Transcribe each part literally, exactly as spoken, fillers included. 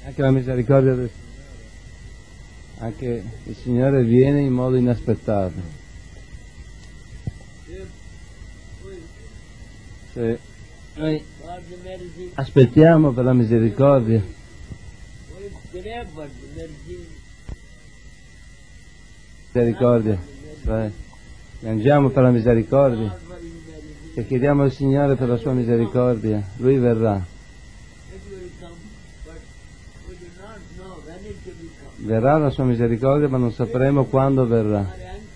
Anche la misericordia del Signore, anche il Signore viene in modo inaspettato. Se noi aspettiamo per la misericordia, misericordia, cioè piangiamo per la misericordia, se chiediamo al Signore per la sua misericordia, Lui verrà. Verrà la sua misericordia, ma non sapremo quando verrà.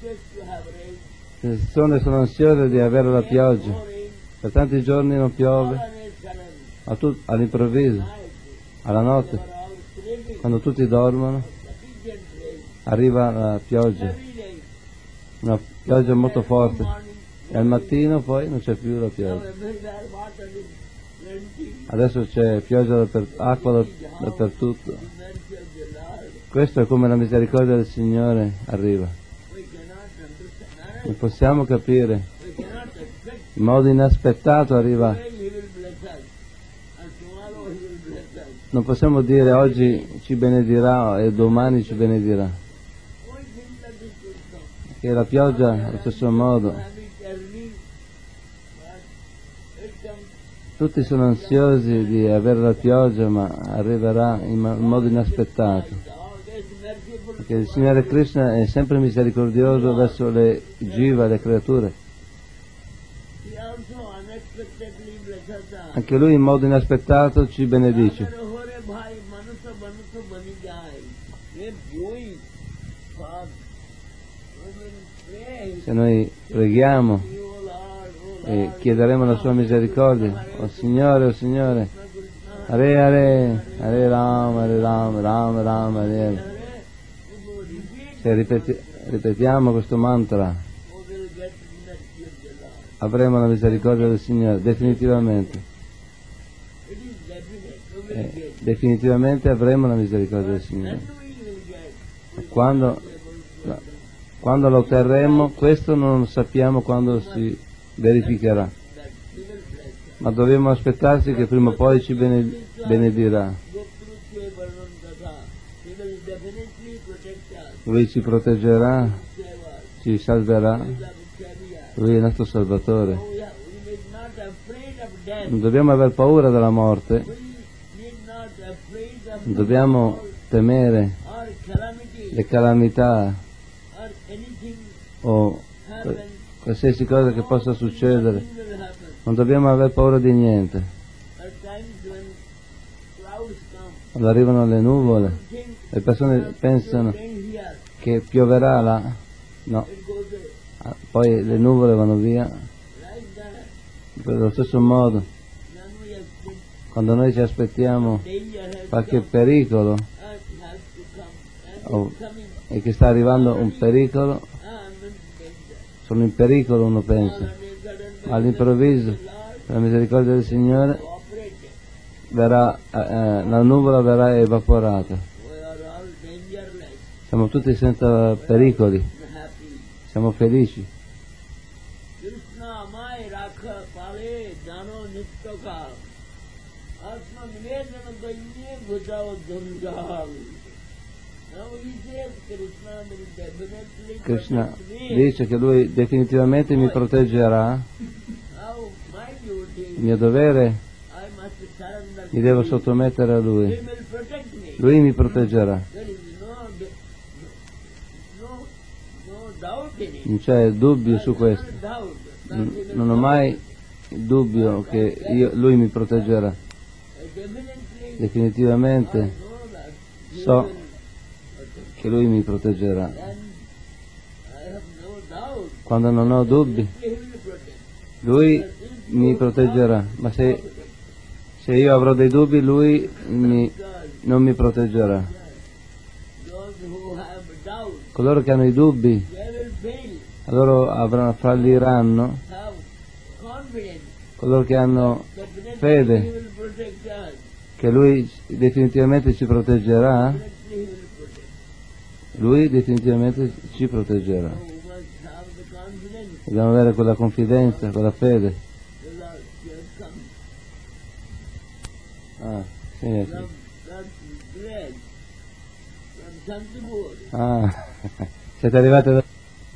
Le persone sono ansiose di avere la pioggia, per tanti giorni non piove, ma tu, all'improvviso, alla notte, quando tutti dormono, arriva la pioggia, una pioggia molto forte, e al mattino poi non c'è più la pioggia. Adesso c'è pioggia dappertutto, acqua dappertutto. Questo è come la misericordia del Signore arriva. Non possiamo capire, in modo inaspettato arriva. Non possiamo dire oggi ci benedirà e domani ci benedirà. Che la pioggia allo stesso modo. Tutti sono ansiosi di avere la pioggia, ma arriverà in modo inaspettato. Perché il Signore Krishna è sempre misericordioso verso le jiva, le creature. Anche Lui in modo inaspettato ci benedice. Se noi preghiamo e chiederemo la sua misericordia, oh Signore, oh Signore, Hare Hare, Hare Rama, Hare Rama, Rama Rama, Hare Hare. Se ripeti, ripetiamo questo mantra, avremo la misericordia del Signore, definitivamente. Eh, definitivamente avremo la misericordia del Signore. Quando, quando lo otterremo, questo non sappiamo quando si verificherà, ma dobbiamo aspettarsi che prima o poi ci benedirà. Lui ci proteggerà, ci salverà, Lui è il nostro Salvatore. Non dobbiamo aver paura della morte, non dobbiamo temere le calamità o qualsiasi cosa che possa succedere, non dobbiamo aver paura di niente. Quando arrivano le nuvole, le persone pensano che pioverà là, no, poi le nuvole vanno via. Per lo stesso modo, quando noi ci aspettiamo qualche pericolo oh, e che sta arrivando un pericolo, sono in pericolo, uno pensa, ma all'improvviso, per la misericordia del Signore, verrà, eh, la nuvola verrà evaporata. Siamo tutti senza pericoli, siamo felici. Krishna dice che Lui definitivamente mi proteggerà. Il mio dovere, mi devo sottomettere a Lui. Lui mi proteggerà. Non c'è dubbio su questo. Non ho mai dubbio che io, Lui mi proteggerà. Definitivamente so che Lui mi proteggerà. Quando non ho dubbi, Lui mi proteggerà. Ma se, se io avrò dei dubbi, Lui mi, non mi proteggerà. Coloro che hanno i dubbi, loro avranno, falliranno. Coloro che hanno fede che Lui definitivamente ci proteggerà, Lui definitivamente ci proteggerà. Dobbiamo avere quella confidenza, quella fede. Ah, sì, sì. Ah, siete arrivati da...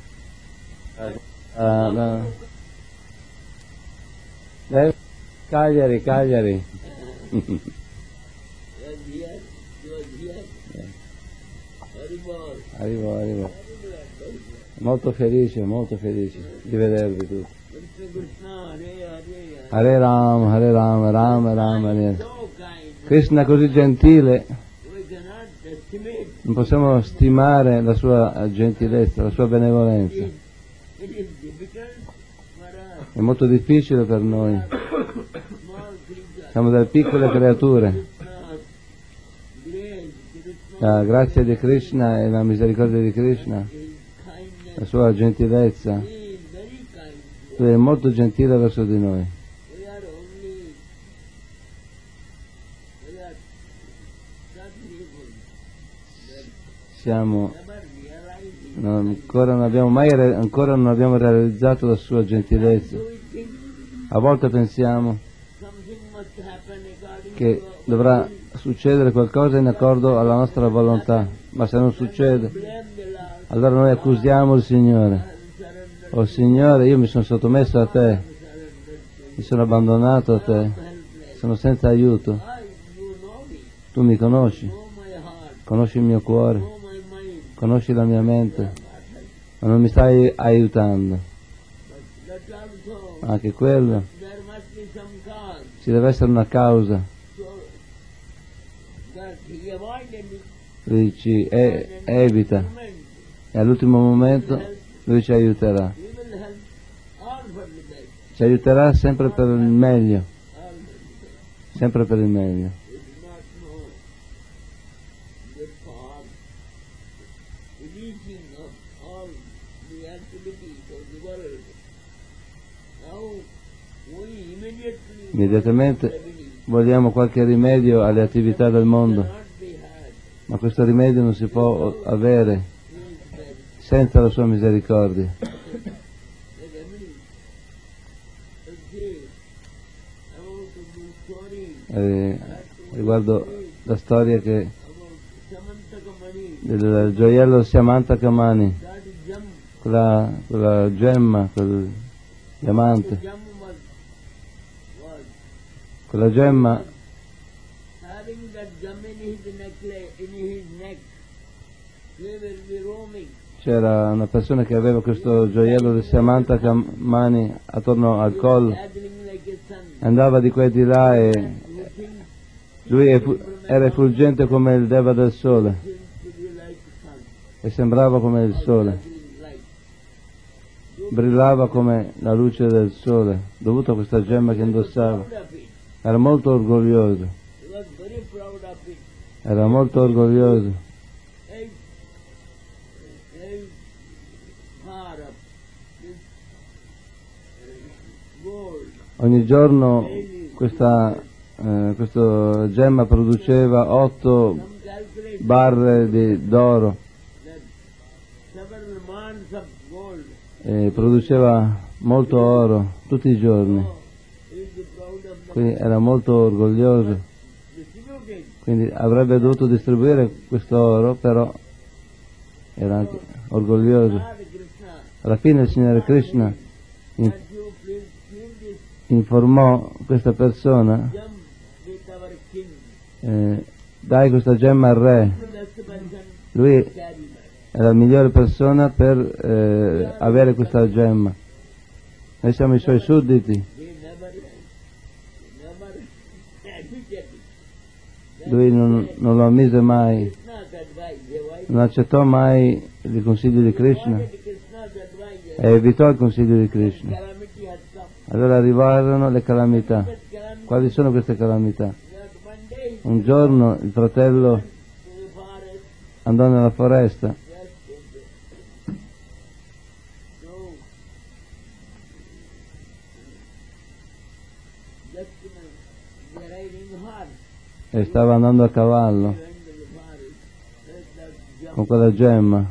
Ah, no. Eh, Cagliari, Cagliari. Arrivo, arrivo. Molto felice, molto felice di vedervi tutti. Hare Ram, Hare Ram, Ram Ram, Hare. Krishna è così gentile, non possiamo stimare la sua gentilezza, la sua benevolenza. È molto difficile per noi. Siamo delle piccole creature. La grazia di Krishna e la misericordia di Krishna, la sua gentilezza, Lui è molto gentile verso di noi. Siamo, non, ancora, non abbiamo mai, ancora non abbiamo realizzato la sua gentilezza. A volte pensiamo che dovrà succedere qualcosa in accordo alla nostra volontà, ma se non succede, allora noi accusiamo il Signore. Oh Signore, io mi sono sottomesso a Te, mi sono abbandonato a Te, sono senza aiuto. Tu mi conosci, conosci il mio cuore, conosci la mia mente, ma non mi stai aiutando. Anche quello, ci deve essere una causa. Lui ci e, evita e all'ultimo momento Lui ci aiuterà. Ci aiuterà sempre per il meglio, sempre per il meglio. Immediatamente vogliamo qualche rimedio alle attività del mondo, ma questo rimedio non si può avere senza la sua misericordia. Eh, riguardo la storia che del gioiello Siamantakamani, quella, quella gemma, quel diamante, quella gemma c'era una persona che aveva questo gioiello del Siamantakamani attorno al collo, andava di qua e di là e lui era effulgente come il Deva del sole e sembrava come il sole, brillava come la luce del sole dovuto a questa gemma che indossava. Era molto orgoglioso, era molto orgoglioso. Ogni giorno questa eh, questo gemma produceva otto barre di, d'oro e produceva molto oro tutti i giorni, quindi era molto orgoglioso, quindi avrebbe dovuto distribuire questo oro, però era anche orgoglioso. Alla fine il Signore Krishna in, informò questa persona, eh, dai questa gemma al re, lui è la migliore persona per eh, avere questa gemma, noi siamo i suoi sudditi. Lui non, non lo ammise mai, non accettò mai il consiglio di Krishna e evitò il consiglio di Krishna. Allora arrivarono le calamità. Quali sono queste calamità? Un giorno il fratello andò nella foresta e stava andando a cavallo con quella gemma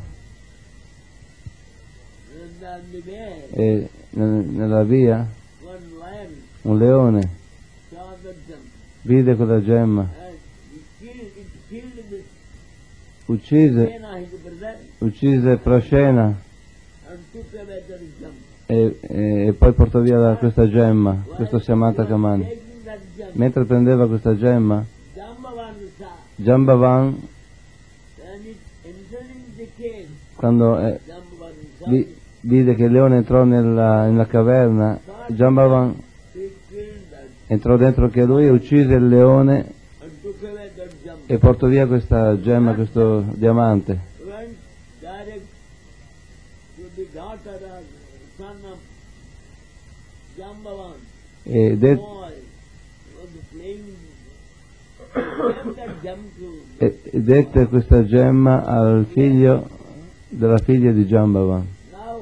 e nella via un leone vide quella gemma killed this uccise, Sena, his brother, uccise Prashena and took away the gem. e, e, e poi portò via la- questa gemma, questo Syamanta Kamani. Taking that gem, Mentre prendeva questa gemma, Jambavan saw, Jambavan, and it entering the cave, quando eh, Jambavan saw vi- it, vide che il leone entrò nella, nella caverna, Jambavan he killed that entrò dentro anche lui, uccise il leone and took away that gem. e portò via questa gemma, questo diamante. Went direct to the daughter of son of Jambavan. E de- Boy was playing, gave that gem to e- e dette questa gemma al figlio della figlia di Jambavan now.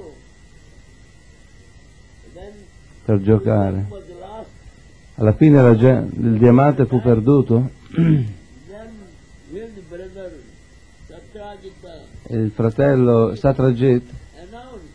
Then per giocare. was lost. Alla fine la ge- il diamante fu perduto Then his brother Satrajita e il fratello Satrajit announced,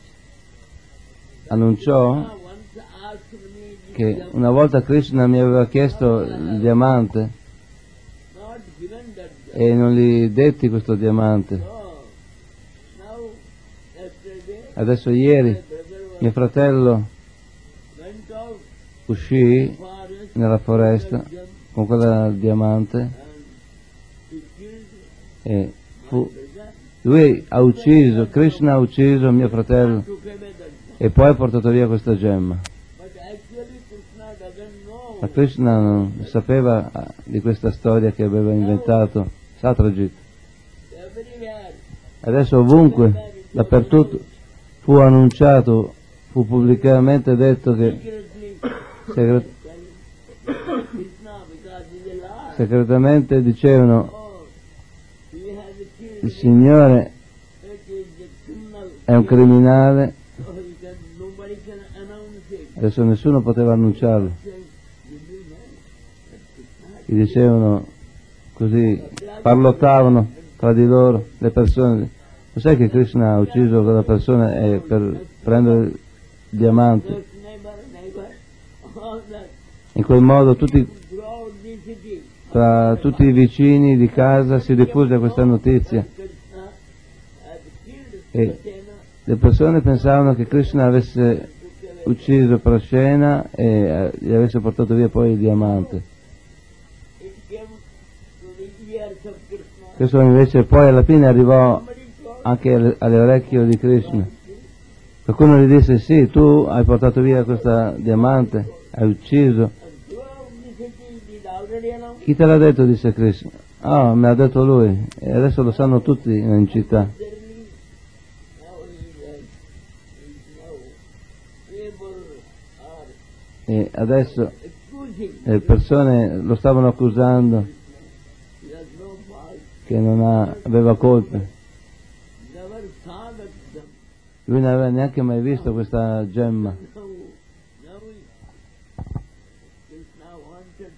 annunciò "Ah, once asked me this che gem, una volta Krishna mi aveva chiesto il diamante not given that gem. e non gli detti questo diamante. So now yesterday Adesso ieri my brother was, mio fratello went out uscì forest nella foresta gem con quella diamante and he killed e fu, brother, lui ha ucciso, Krishna ha ucciso mio fratello took away that gem. e poi ha portato via questa gemma. But actually Krishna doesn't know. Ma Krishna non sapeva ah, di questa storia che aveva inventato Satrajit. Everywhere, Adesso ovunque, dappertutto, fu annunciato, fu pubblicamente detto che secretly, segre- Krishna, because he's a liar. segretamente dicevano Oh, he has killed. il Signore It is a criminal. è un criminale, So he can, nobody can announce it. adesso nessuno poteva annunciarlo. Says, "You do that." That's Krishna. Gli dicevano così, parlottavano tra di loro le persone. Lo sai che Krishna ha ucciso quella persona e per prendere il diamante? Just neighbor, neighbor, all that. In quel modo tutti, Throughout the city. tra tutti i vicini di casa si diffuse questa notizia Krishna had killed e Sena, le persone pensavano che Krishna avesse took away. ucciso Prashena e eh, gli avesse portato via poi il diamante. It came to the ears of Krishna. Questo invece poi alla fine arrivò Somebody told anche alle, alle orecchie di Krishna. Qualcuno gli disse sì, tu hai portato via questo diamante, hai ucciso. throughout the city, did already announce. Chi te l'ha detto? Disse Krishna. Ah, me l'ha detto lui e adesso lo sanno tutti in città. Certainly, now he has, he is now able or E adesso accusing. le persone lo stavano accusando He has no fault. che non ha- aveva colpe. Never saw that gem. Lui non aveva neanche mai visto questa gemma. Now, now he, Krishna wanted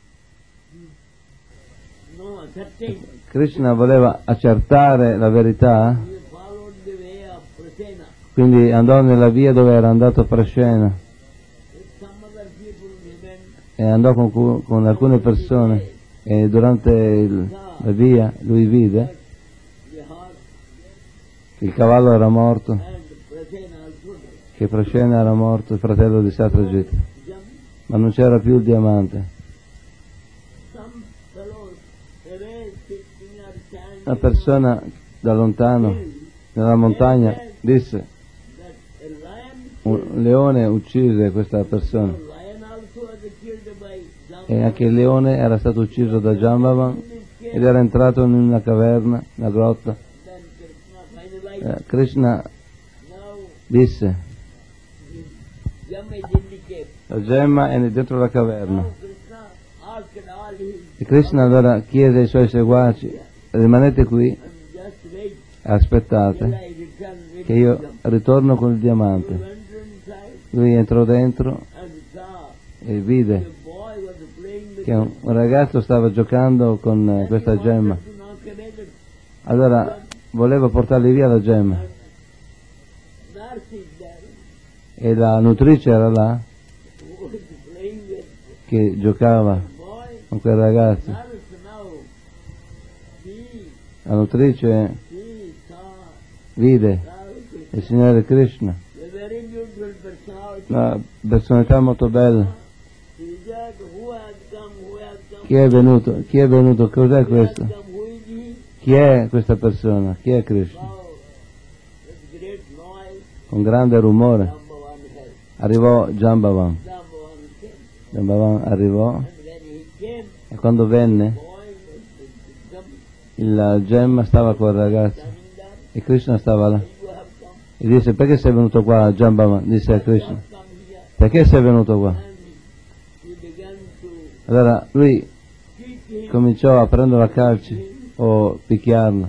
to know certain. Krishna voleva accertare la verità, He followed the way of Prasena. quindi andò nella via dove era andato Prashena If some other people remained, e andò con, cu- con alcune persone e durante il- la via lui vide the horse che il cavallo era morto, and Prasena also died. che Prashena era morto, il fratello di Satrajit, Gem, ma non c'era più il diamante. some fellows away sitting or standing Una persona da lontano, nella montagna, disse that a lion, un leone uccise questa persona lion also was killed by Jam. e anche il leone era stato ucciso da Jambavan ed era entrato in una caverna, una grotta. Then Krishna finalized. Eh, Krishna Now disse Jam is in the cave. la gemma è dentro la caverna. Now Krishna asked all his E Krishna allora chiese ai suoi seguaci: rimanete qui and just wait e till aspettate I return with che io the Jam. ritorno con il He diamante. went inside Lui entrò dentro and saw e the vide boy was playing with che un un ragazzo stava giocando con eh, questa gemma. to knock away the Allora voleva portargli via la gemma nurse is there e la nutrice era là who is playing with che giocava boy. con quel ragazzo. Nurse now see, la nutrice see, saw, vide Radha Krishna. il Signore Krishna, A very beautiful personality. una personalità molto bella. He said, who has come, who has come? Chi è venuto? Chi è venuto? Cos'è Who has questo? come, who is he? Chi è questa persona? Chi è Krishna? Now, with great noise, Con grande rumore Jambavan has. arrivò Jambavan. Jambavan came. Jambavan arrivò And when he came, e quando venne boy was with them il gemma stava col ragazzo standing there. e Krishna stava là. You have come, E disse: perché sei venuto qua, Jambavan? Disse a Krishna: come here. perché sei venuto qua? And he began to Allora lui kick him. cominciò a prenderlo a calci o picchiarlo.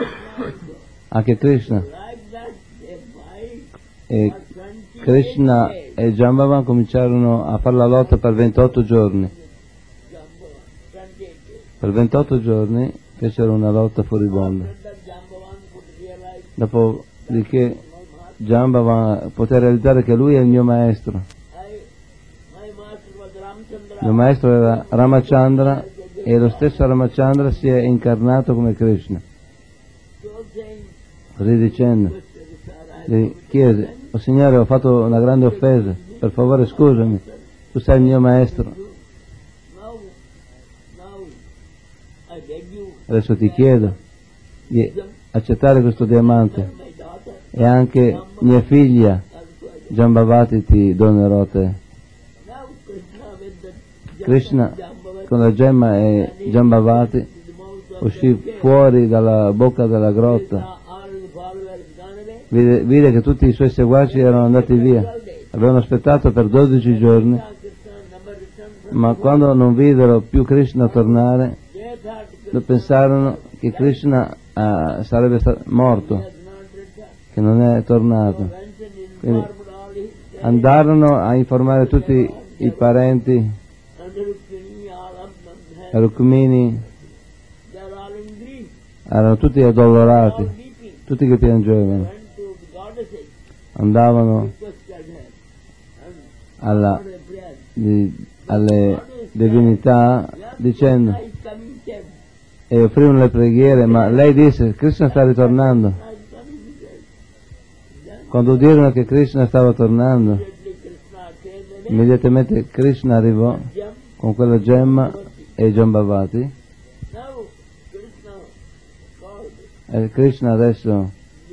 Anche Krishna Like that, a fight e for twenty-eight Krishna days. e Jambavan cominciarono a fare la lotta per ventotto giorni. Jambavan, twenty-eight days. Per ventotto giorni fecero una lotta furibonda. After that, Jambavan could realize, Dopodiché my master, Jambavan poté realizzare che lui è il mio maestro. I, my master was Ramchandra. Il mio maestro era Ramachandra e lo stesso Ramachandra si è incarnato come Krishna. So saying, Così dicendo, Sir, I gli chiese: oh Signore, ho fatto una grande offesa, per favore scusami, tu sei il mio maestro, now, now, I beg you, adesso ti chiedo di accettare questo diamante my daughter, e anche mia figlia also I Jambavati ti donerò a te. Now Krishna with the Krishna Jambavan con la gemma e Jambavati in the mouth of uscì the cave. fuori dalla bocca della grotta, Krishna, all the followers gone away. vide, vide che tutti i suoi seguaci erano andati via, avevano aspettato per dodici giorni, Krishna never returned from ma quando non videro più Krishna tornare, they thought Krishna lo pensarono che Krishna ah, sarebbe sta- morto, has not returned. che non è tornato. Went and Quindi informed all his andarono a informare tutti i parenti, and Rukmini, all of them had, Rukmini, they're all in grief, erano tutti all addolorati, weeping. tutti che piangevano, Went to the goddesses, andavano requested her, and alla, offered a prayer. di- alle divinità dicendo Krishna is coming, said. e offrivano le preghiere, ma lei disse: Krishna sta ritornando. Krishna is coming, he said. Then Quando udirono che Krishna stava tornando, immediately Krishna came away, immediatamente Krishna arrivò jumped. con quella gemma e Jambavati, Now Krishna called e Krishna adesso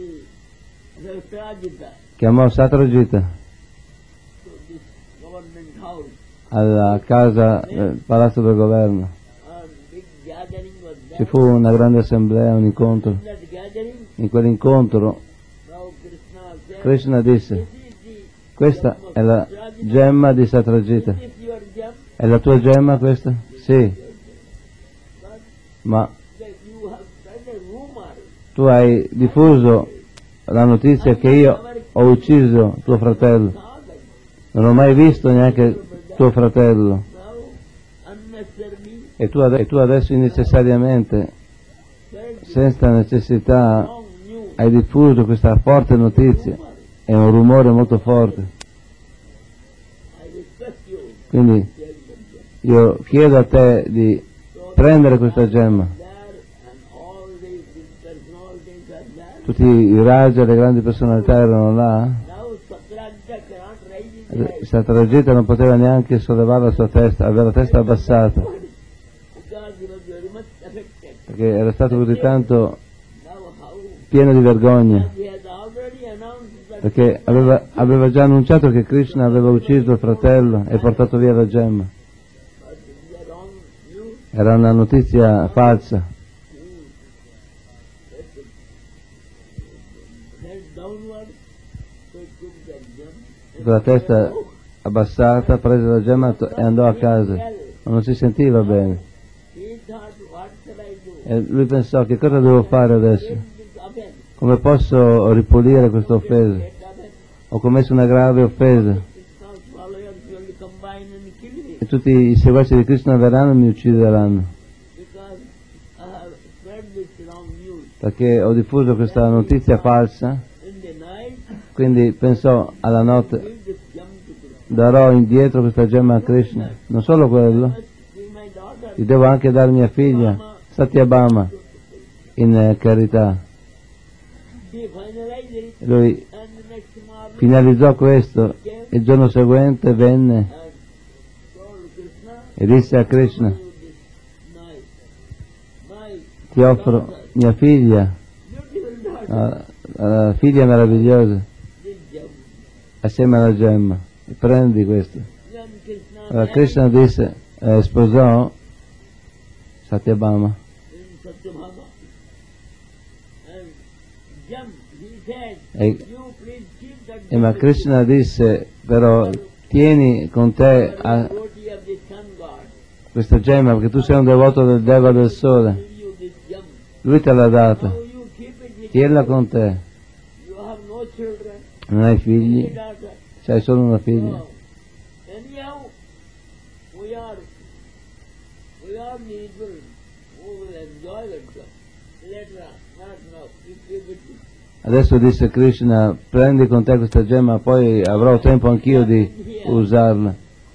the Satrajita chiamò Satrajita to this government house, alla casa del palazzo del governo. and big gathering was Ci there. fu una grande assemblea, un incontro. In that gathering, In quell'incontro now Krishna said, Krishna disse: this is the questa è la gemma di Satrajita. this is your gem, È la tua gemma questa? Sì, but ma that you have spread a rumor. tu hai diffuso la notizia che io ho ucciso tuo fratello. Saw that. Non ho mai visto neanche tuo fratello. Now unnecessarily E tu, ade- e tu adesso innecessariamente, spread the senza necessità, wrong news. hai diffuso questa forte notizia. È un rumore molto forte. I request you Quindi to take the gem. io chiedo a te di So prendere questa gemma. there and all the big personalities are there. Tutti i raja, le grandi personalità erano là. Now Satrajita cannot raise his head Satrajita non poteva neanche sollevare la sua testa, aveva la testa abbassata, because he was very much affected. perché era stato così tanto Now how? pieno di vergogna, He has already announced that perché aveva, aveva già annunciato che Krishna aveva ucciso il fratello e portato via la gemma. but it is a wrong news. Era una notizia falsa. Head downward, so he took that gem. Con la testa abbassata, prese la gemma to- e andò a casa, ma non si sentiva bene. He thought, what shall I do? E lui pensò: che cosa devo fare adesso? Take this offense. Come posso ripulire questa offesa? Take offense. Ho commesso una grave offesa Krishna's followers will combine and kill me e tutti i seguaci di Krishna verranno e mi uccideranno, because I have spread this wrong news. perché ho diffuso questa notizia falsa. In the night, Quindi pensò: alla notte give this gem to Krishna. darò indietro questa gemma a Krishna. Non solo quello, Must be my daughter. gli devo anche dare mia figlia, Satyabhama, in eh, carità. He finalized it, Lui and the next morning finalizzò questo, il giorno seguente venne and told Krishna, e disse a Krishna: "Do this night. My ti offro mia figlia, beautiful daughter, la, la figlia meravigliosa, this gem." assieme alla gemma, e prendi questo. Then Krishna Allora married Krishna disse, eh, sposò Satyabhama. in Satyabhama. And gem, he said, E, you please keep that e ma gem Krishna disse, però tieni con te a devotee of the sun god. questa gemma perché tu sei un devoto del Deva del Sole. Give you this gem. Lui te l'ha data, Now you keep it with tienila you. con te. You have no children, Non hai only figli, daughter. c'hai solo una figlia. No. Anyhow, we are, we are needful who will enjoy that gem. Later on, not now. You keep it with you. Adesso disse Krishna, prendi con te questa gemma, poi avrò tempo anch'io di usarla.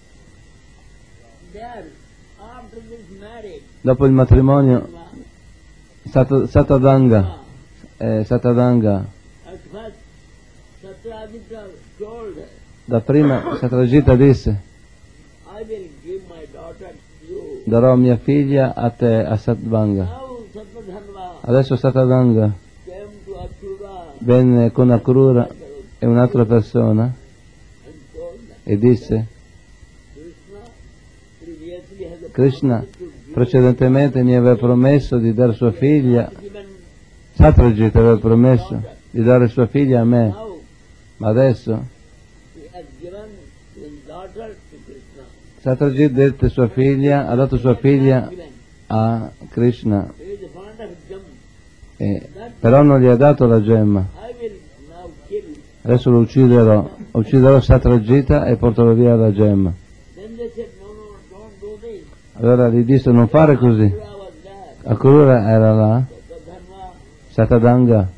There, after this marriage, Dopo il matrimonio, Sat- Satadanga, eh, Satadanga, at first, Satyajita told her, da prima Satrajita disse, I will give my daughter to you. darò mia figlia a te, a Satvanga. Now Satadhanva Adesso Satadanga came to Akrura venne con Akrura e un'altra persona and told them, e disse, Krishna previously has a Krishna promise to give precedentemente mi aveva promesso di dare sua figlia, given Satrajita aveva promesso di dare sua figlia a me, now ma adesso he has given his daughter to Krishna. Satrajit dette sua figlia, ha dato sua figlia Given. a Krishna, He is fond of gem. e, però non gli ha dato la gemma. I will now kill. Adesso lo ucciderò, ucciderò Satrajita e porterò via la gemma. Then they said, no, no, don't do this. Allora gli disse non fare così. Akrura was there. Akrura era là, Satyadharma, Satadanga, uh,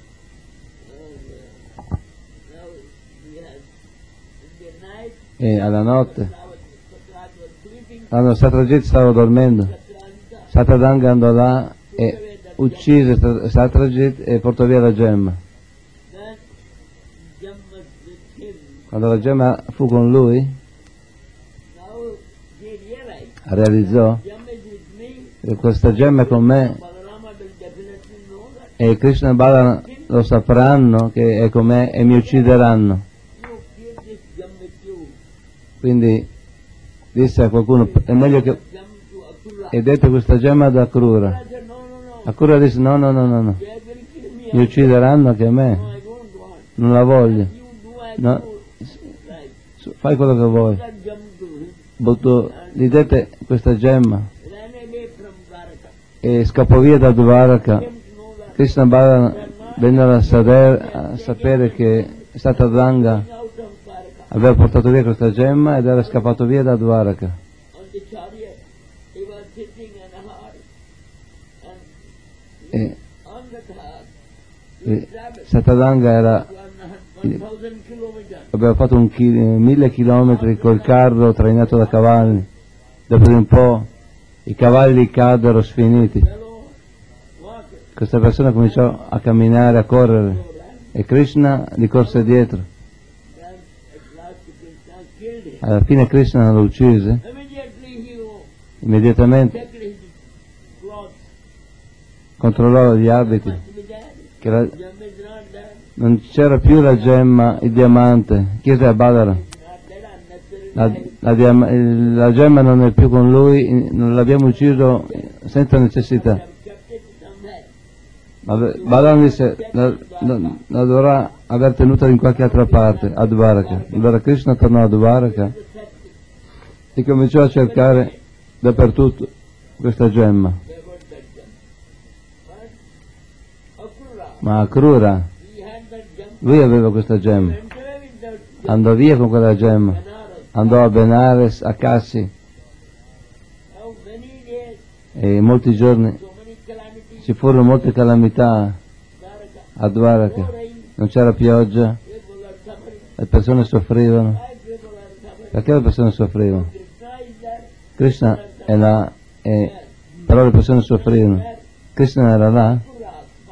now he has, in the night, e alla notte, Satyajit was sleeping. quando Satrajit stava dormendo, Satyajita Satadanga andò là e uccise Sat- Satrajit e portò via la gemma. then gem was with him. Quando la gemma fu con lui, Now he realized, realizzò gem is with me. che questa gemma è con me Balarama will definitely know that. e Krishna e Balaram lo sapranno che è con me e mi uccideranno. You keep this gem with you. Quindi disse a qualcuno, è meglio che... Gem to Akrura. e dette questa gemma ad Akrura. I said, no, no, no. Akrura disse no, no, no, no, no, They will kill me. mi uccideranno anche a me, No, I don't want. non la voglio. You do as No. you like. Su- Fai quello che vuoi. That gem to him. Butto- gli dette questa gemma Ran away from Dwaraka. e scappò via da Dvaraka. Came to know that. Krishna e Balaram vennero a, saper- a sapere che Satadanga Out of Dwaraka. aveva portato via questa gemma ed era scappato via da Dvaraka. On the chariot, he was sitting in a horse. And E, on that horse, e he traveled Satadanga era, one, one thousand kilometers. aveva fatto un chi- mille chilometri col carro trainato da cavalli. Dopo di un po' i cavalli caddero sfiniti. Fellow walker. Questa persona cominciò a camminare, a correre e Krishna gli corse dietro. Then at last Krishna killed him. Alla fine Krishna lo uccise, Immediately he immediatamente checked his clothes. controllò gli abiti, Must be there. che la- Gem is not there. non c'era più la gemma, il diamante, chiese a Balaram. Not there unnecessary. La, la diam- il- la gemma non è più con lui, non l'abbiamo ucciso senza necessità. Have kept it somewhere. Ma Be- Balaram disse, la, la- la dovrà aver tenuta in qualche altra parte, a Dvaraka. Allora Krishna tornò a Dvaraka e cominciò a cercare dappertutto questa gemma. They got that gem. But Akrura, Ma Akrura, he had that gem. lui aveva questa gemma, Went away with that gem. andò via con quella gemma, Banaras. andò a Benares, a Cassi How many days, e in molti giorni so many calamities. ci furono molte calamità Dwaraka. a Dvaraka. No rain. Non c'era pioggia, People are suffering. le persone soffrivano. Why people are suffering? Perché le persone soffrivano? Krishna is there. Krishna è là, e, però le persone soffrivano. Krishna era là, Akrura.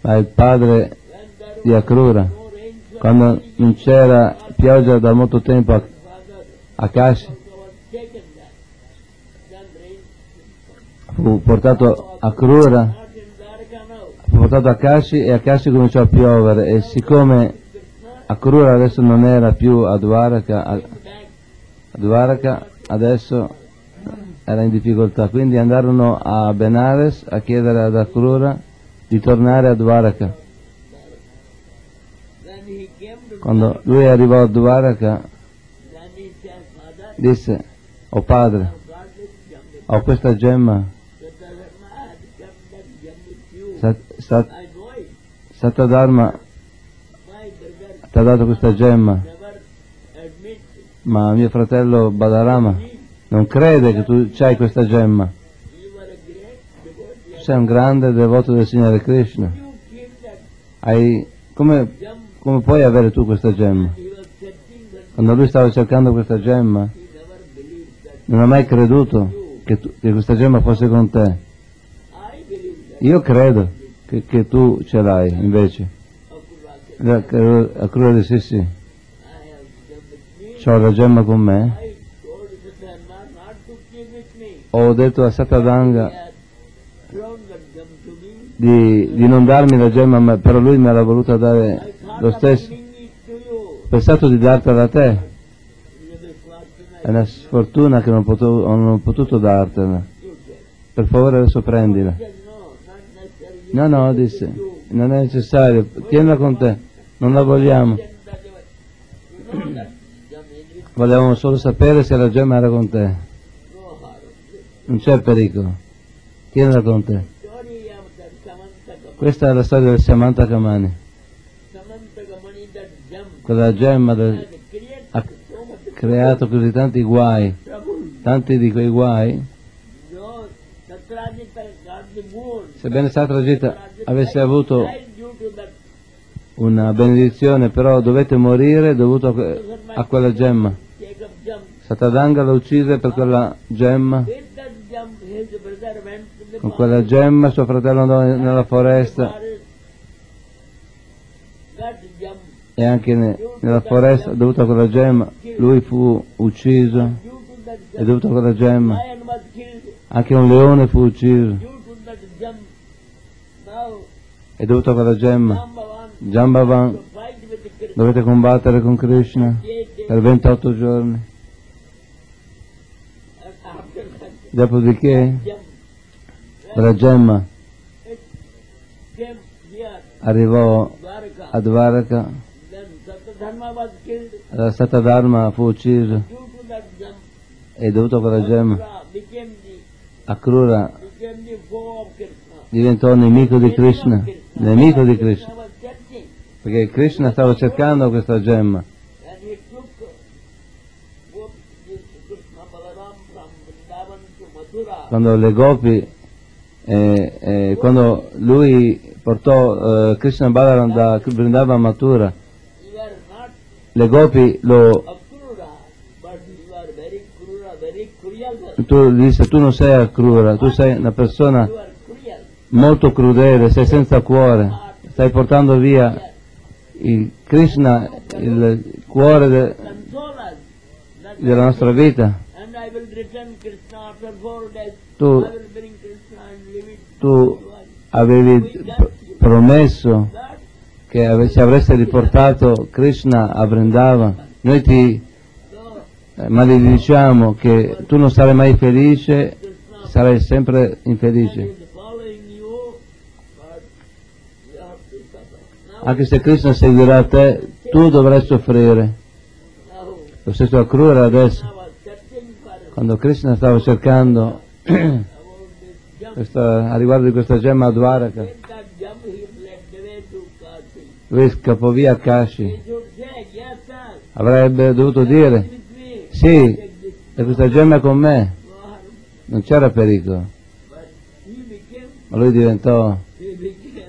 ma il padre when there di Akrura, was no rain, quando non c'era pioggia da molto tempo a, father a Kashi, also was taken that. Then rain fu portato a Akrura, not in Dwarka now. fu portato a Kashi e a Kashi cominciò a piovere e siccome Krishna Akrura adesso non era più a Dwaraka, a, back. a Dwaraka adesso era in difficoltà, quindi andarono a Benares a chiedere ad Akrura di tornare a Dwaraka. When he came to Quando lui arrivò a Dwaraka then he said, Father, disse: "O padre, God is jumping. ho questa gemma, So the Dharma had kept that gem with you. Sat, Sat, I know it. Satadharma My brother ti ha dato questa gemma, never admits it. ma mio fratello Balarama He, non crede che tu hai questa gemma. you were a great devotee. Tu sei un grande devoto del Signore Krishna. You keep that Hai, come, gem. come puoi avere tu questa gemma?" He was searching that. Quando lui stava cercando questa gemma, He never believed that. non ha mai creduto che, tu- che questa gemma fosse con te. I believe that. Io credo che, che tu ce l'hai, invece. Akurva said, Akrura disse: "Sì, I have gem with me. c'ho la gemma con me." I told the Dharma not to keep with me. Ho detto a Satadanga He had thrown that gem to me. di, di non darmi la gemma, ma però lui me l'ha voluta I dare thought lo of stesso. giving it to you. Ho pensato di dartela a te, It is a misfortune. è una sfortuna che non, potevo- non ho potuto dartela. You said. Per favore adesso prendila. He said, no, not necessary. No, no, disse, non è necessario, tienila con te, non la vogliamo. Then that you know that gem is with Volevamo solo sapere se la gemma era con te. no harm. Non c'è pericolo, tienila con te. Story of that Samantaka. Questa è la storia del Samanta Kamani, Samantaka Mani, that gem quella gemma del- has created ha so much creato così tanti guai, trouble. tanti di quei guai. No, Satrajita got the moon. Sebbene Satrajita Satrajita avesse avuto died due to that. una benedizione, però dovette morire dovuto a, que- a quella gemma. Take up gem. Satadanga lo uccise per quella gemma. With that gem, his brother went to the Con quella gemma suo fratello andò nella foresta forest. That gem, e anche ne- nella foresta, dovuto a quella gemma, lui fu ucciso due to that e gem, dovuto a quella gemma lion was killed. anche un leone fu ucciso Due to that gem, now e dovuto a quella gemma Jambavan Jambavan to fight with the Krishna. dovette combattere con Krishna per ventotto giorni. And after that Dopodiché gem, quella gemma it came here, arrivò Dwarka. a Dvaraka, Then Satadharma was killed. la Satadharma fu ucciso Due to that gem, e dovuto a quella gemma Akrura became the Akrura became the foe of Krishna. diventò nemico di Krishna, nemico di Krishna, Krishna was searching, perché Krishna stava cercando questa gemma. and he took both this Krishna Balaram from Vrindavan to Mathura. Quando le gopi, eh, eh, quando lui portò eh, Krishna Balaram da Vrindavan a Mathura, You are not le gopi lo, Akrura, but you are very Krura, very cruel person. tu gli disse: "Tu non sei Akrura, tu sei una persona You are cruel. molto crudele, sei senza cuore, stai portando via il Krishna, il cuore de- Console us. That della nostra vita. and I will return Krishna after four days. Tu- I will bring Krishna and leave it Tu to you. avevi pr- promesso That che ave- ci avresti riportato Krishna a Vrindavan. Noi ti so eh, malediciamo che tu non sarai mai felice, Krishna sarai sempre infelice. is following you, but you have to suffer. Now, Anche se Krishna seguirà te, tu dovrai soffrire. now Lo stesso Akrura adesso, I was searching for quando Krishna stava cercando about this gem. questa, a riguardo di questa gemma a Dwaraka, With that gem he fled away to Kashi. lui scappò via a Kashi. He should say, yes sir, Avrebbe dovuto dire: with me. "Sì, Take this e questa gemma è con me." no harm. Non c'era pericolo, But he became, ma lui diventò he became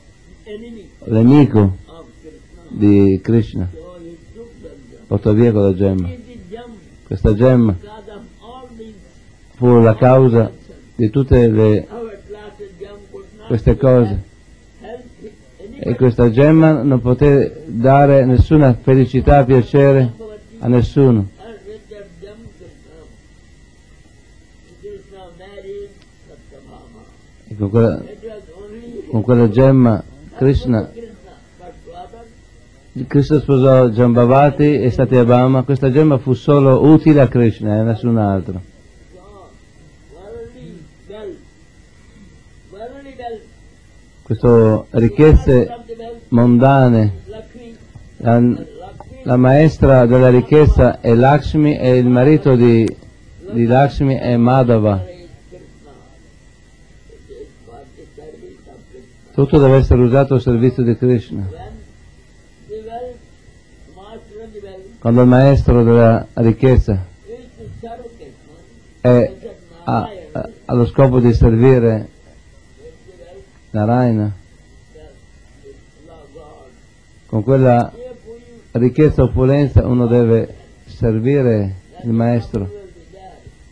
enemy nemico of Krishna. di Krishna, So he took that gem. portò via quella gemma. He did gem Questa gemma because of all these fu la causa di tutte le, our classes gem could not queste cose. help e questa gemma non poté dare nessuna felicità, piacere a nessuno. And with that gem, Krishna, Krishna married Satyabhama. E con quella, It was only con quella gemma Krishna, Krishna, but to others, Krishna sposò Jambavati e Satyabhama. Questa gemma fu solo utile a Krishna e a nessun altro. so worldly wealth, worldly wealth, Queste ricchezze of the wealth, mondane, Lakshmi, la, Lakshmi, la maestra della ricchezza è Lakshmi e il marito di, di Lakshmi è Madhava. is Krishna. It is for the service of Krishna. Tutto deve essere usato al servizio di Krishna. When the wealth, master of the wealth, Quando il maestro della ricchezza is to serve Krishna, è a- a- allo scopo di servire Narayana, love God. con quella If we ricchezza e opulenza uno deve servire il maestro. will be there.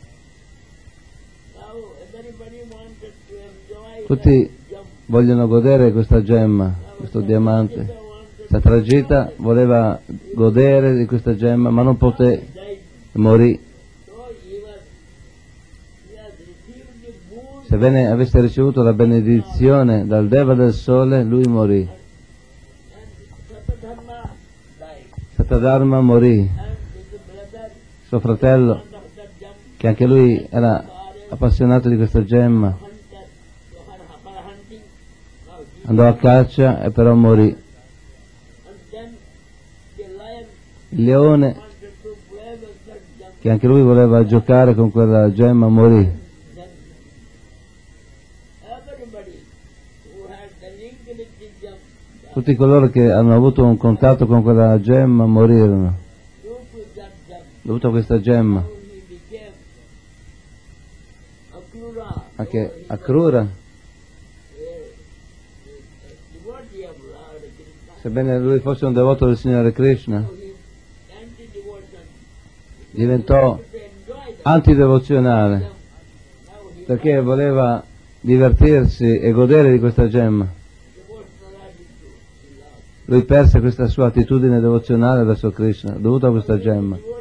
Now everybody wanted to enjoy Tutti that gem. vogliono godere questa gemma, questo diamante. Wanted Satrajita voleva godere di questa gemma ma non poté, died. morì. So he was, he has received the boon Sebbene avesse ricevuto la benedizione dal Deva del Sole, lui morì. and Satadharma died. Satadharma morì, And his brother, suo fratello, of that gem, che anche lui era appassionato di questa gemma, hunter, so her for hunting. Now he, andò a caccia e però morì. and then the lion Il leone, wanted to play with that gem. che anche lui voleva giocare con quella gemma, morì. Then everybody who had the link with the gem, Tutti coloro che hanno avuto un contatto con quella gemma morirono, due to that gem, dovuto a questa gemma. how he became Akrura, Anche Akrura, a devotee of Lord Krishna. sebbene lui fosse un devoto del Signore Krishna, So his anti-devotion diventò to enjoy that antidevozionale gem. Now he perché voleva divertirsi e godere di questa gemma. devotional attitude. He lost. Lui perse questa sua attitudine devozionale verso Krishna dovuta a questa gemma. Devotee